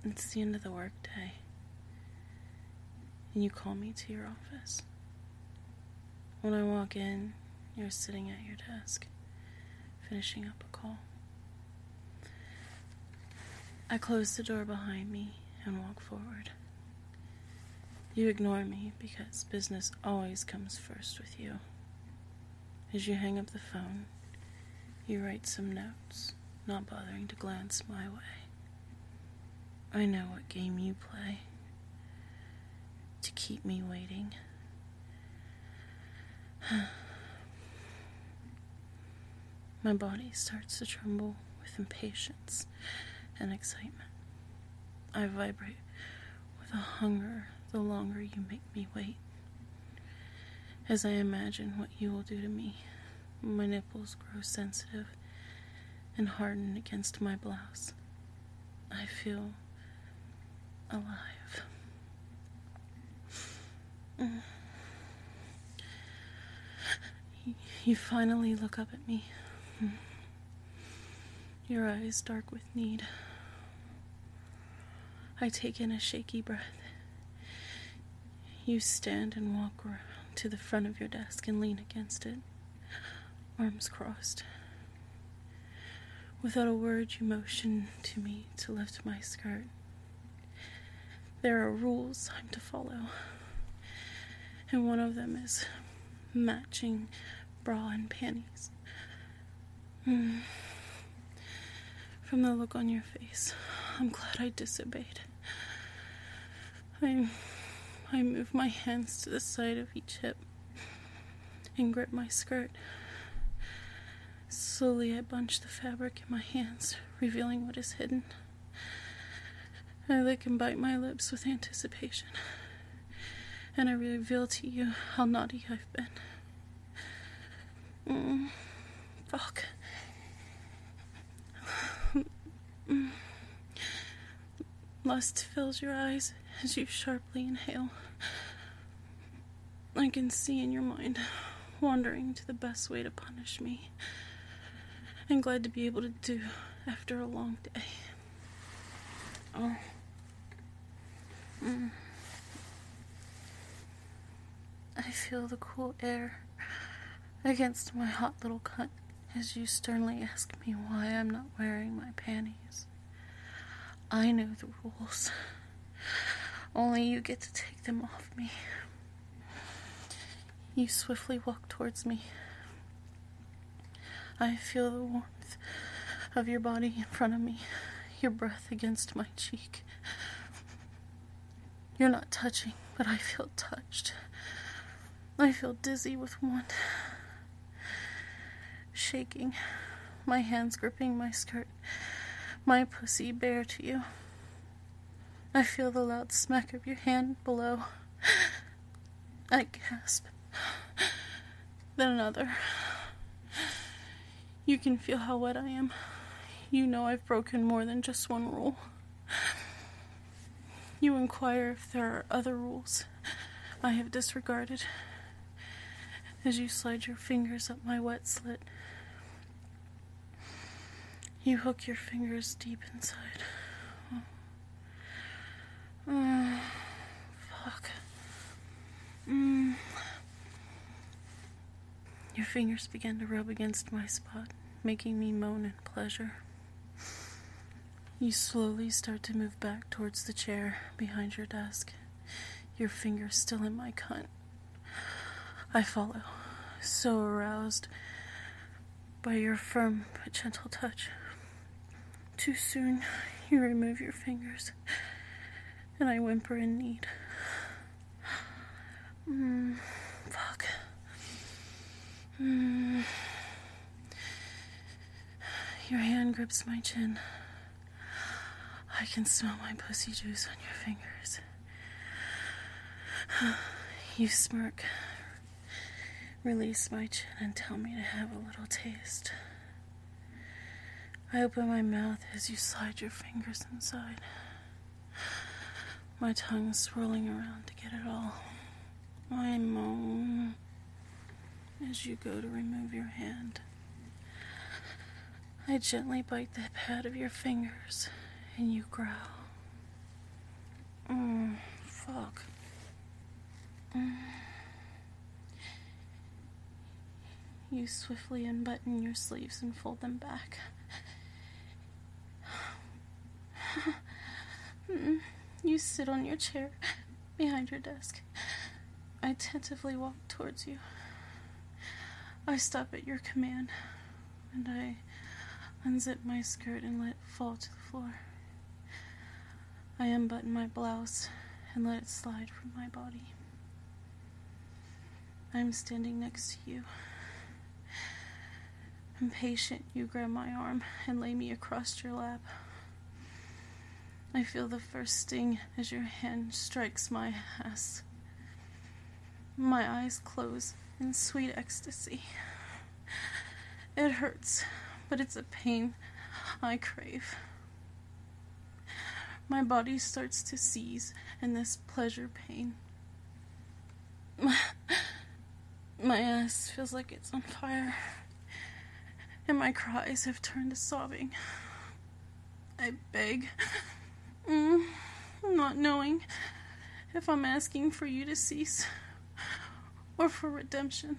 It's the end of the workday, and you call me to your office. When I walk in, you're sitting at your desk, finishing up a call. I close the door behind me and walk forward. You ignore me because business always comes first with you. As you hang up the phone, you write some notes, not bothering to glance my way. I know what game you play to keep me waiting. My body starts to tremble with impatience and excitement. I vibrate with a hunger the longer you make me wait. As I imagine what you will do to me, my nipples grow sensitive and harden against my blouse. I feel alive. You finally look up at me. Your eyes dark with need. I take in a shaky breath. You stand and walk around to the front of your desk and lean against it, arms crossed. Without a word, you motion to me to lift my skirt. There are rules I'm to follow, and one of them is matching bra and panties. From the look on your face, I'm glad I disobeyed. I move my hands to the side of each hip and grip my skirt. Slowly I bunch the fabric in my hands, revealing what is hidden. I lick and bite my lips with anticipation, and I reveal to you how naughty I've been. Fuck. Lust fills your eyes as you sharply inhale. I can see in your mind, wandering to the best way to punish me, and glad to be able to do after a long day. I feel the cool air against my hot little cunt as you sternly ask me why I'm not wearing my panties. I know the rules. Only you get to take them off me. You swiftly walk towards me. I feel the warmth of your body in front of me, your breath against my cheek. You're not touching, but I feel touched. I feel dizzy with want. Shaking, my hands gripping my skirt, my pussy bare to you. I feel the loud smack of your hand below. I gasp. Then another. You can feel how wet I am. You know I've broken more than just one rule. You inquire if there are other rules I have disregarded as you slide your fingers up my wet slit. You hook your fingers deep inside. Fuck. Your fingers begin to rub against my spot, making me moan in pleasure. You slowly start to move back towards the chair behind your desk, your fingers still in my cunt. I follow, so aroused by your firm but gentle touch. Too soon, you remove your fingers, and I whimper in need. Fuck. Your hand grips my chin. I can smell my pussy juice on your fingers. You smirk, release my chin, and tell me to have a little taste. I open my mouth as you slide your fingers inside, my tongue swirling around to get it all. I moan as you go to remove your hand. I gently bite the pad of your fingers, and you growl. Fuck. You swiftly unbutton your sleeves and fold them back. You sit on your chair behind your desk. I tentatively walk towards you. I stop at your command, and I unzip my skirt and let it fall to the floor. I unbutton my blouse and let it slide from my body. I'm standing next to you. Impatient, you grab my arm and lay me across your lap. I feel the first sting as your hand strikes my ass. My eyes close in sweet ecstasy. It hurts, but it's a pain I crave. My body starts to seize in this pleasure pain. My ass feels like it's on fire, and my cries have turned to sobbing. I beg, not knowing if I'm asking for you to cease or for redemption.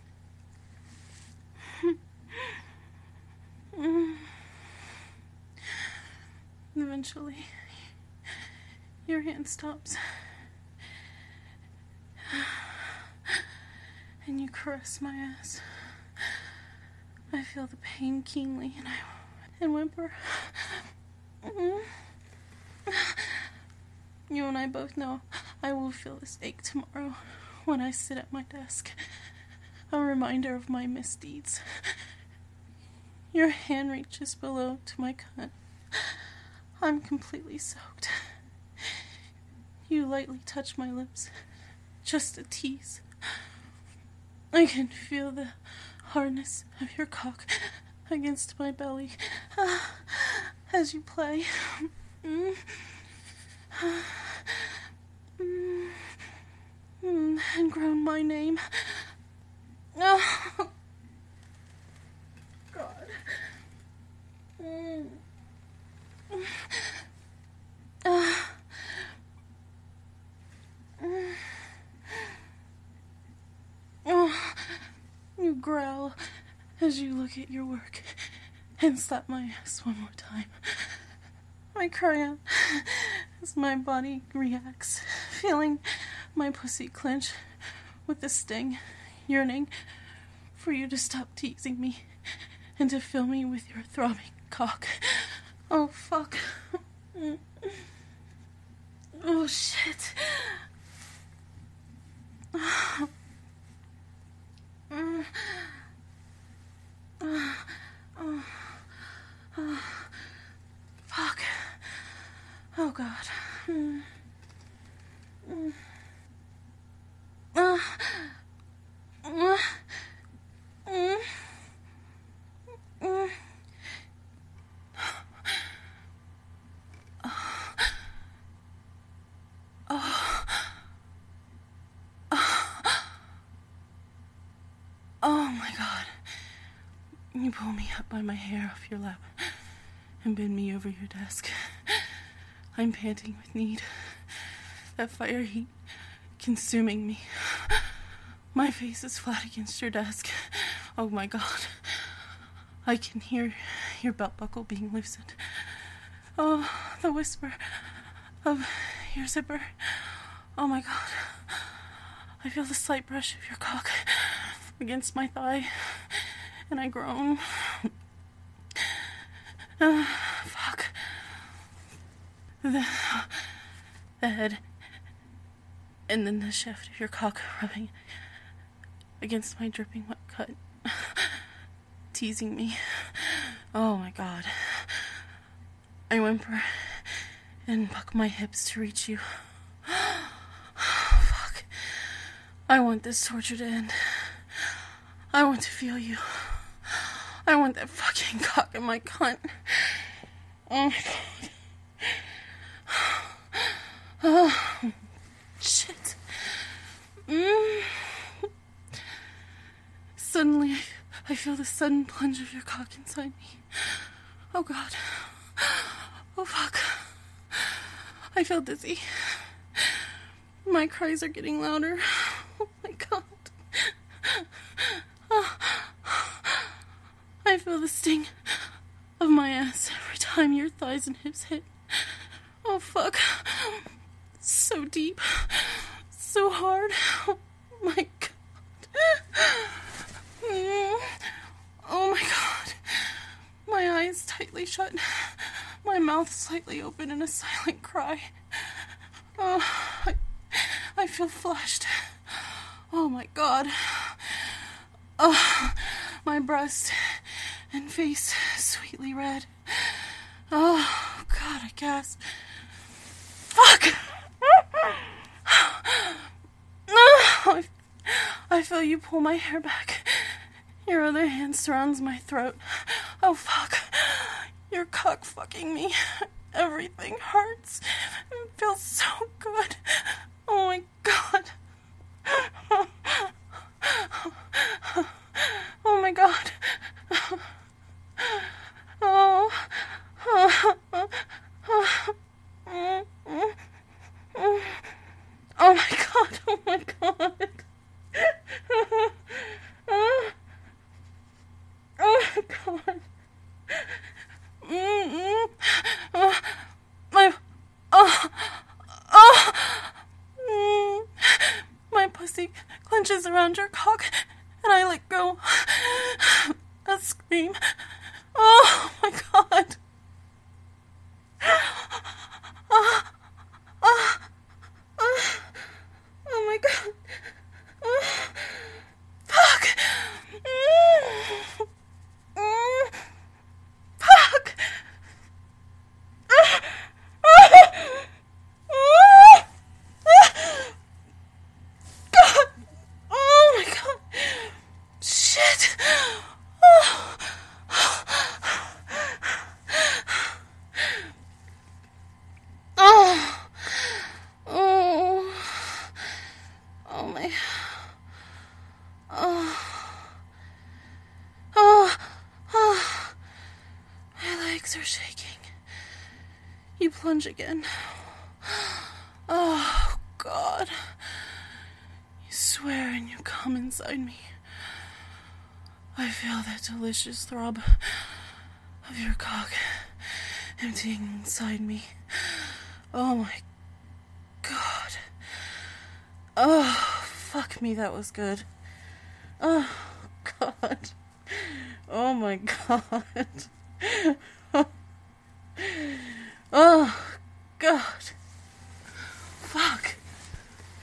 Eventually, your hand stops, and you caress my ass. I feel the pain keenly, and whimper. You and I both know I will feel this ache tomorrow when I sit at my desk, a reminder of my misdeeds. Your hand reaches below to my cunt. I'm completely soaked. You lightly touch my lips, just a tease. I can feel the hardness of your cock against my belly as you play. And groan my name. Oh, God. You growl as you look at your work and slap my ass one more time. I cry out as my body reacts, feeling my pussy clench with the sting, yearning for you to stop teasing me and to fill me with your throbbing cock. Oh, fuck. Oh, shit. Fuck. Oh, God. Oh my God. You pull me up by my hair off your lap and bend me over your desk. I'm panting with need. That fire heat consuming me. My face is flat against your desk. Oh my God. I can hear your belt buckle being loosened. Oh, the whisper of your zipper. Oh my God. I feel the slight brush of your cock against my thigh, and I groan. Fuck. The head, and then the shaft of your cock rubbing against my dripping wet cut, teasing me. Oh my God. I whimper and buck my hips to reach you. Fuck. I want this torture to end. I want to feel you. I want that fucking cock in my cunt. Oh my God. Oh, shit. Suddenly, I feel the sudden plunge of your cock inside me. Oh God. Oh fuck. I feel dizzy. My cries are getting louder. Oh my god. I feel the sting of my ass every time your thighs and hips hit. Oh fuck. So deep. So hard. Oh my god. Oh my god. My eyes tightly shut. My mouth slightly open in a silent cry. Oh, I feel flushed. Oh my god. Oh, my breast and face sweetly red. Oh god, I gasp. Fuck! I feel you pull my hair back. Your other hand surrounds my throat. Oh fuck. You're cock fucking me. Everything hurts. It feels so good. Oh my god. Oh my god. Oh. Oh my god. Oh my god. Oh my god. My pussy clenches around your cock, and I let go. A scream. Oh my god. Oh my god. Fuck. Fuck. God. Oh my god. Shit. Oh. Oh. Oh. Oh my. Oh. Oh. Oh. My legs are shaking. You plunge again. Oh, God. You swear and you come inside me. I feel that delicious throb of your cock emptying inside me. Oh, my God. Oh, fuck me, that was good. Oh, God. Oh, my God. Oh, God.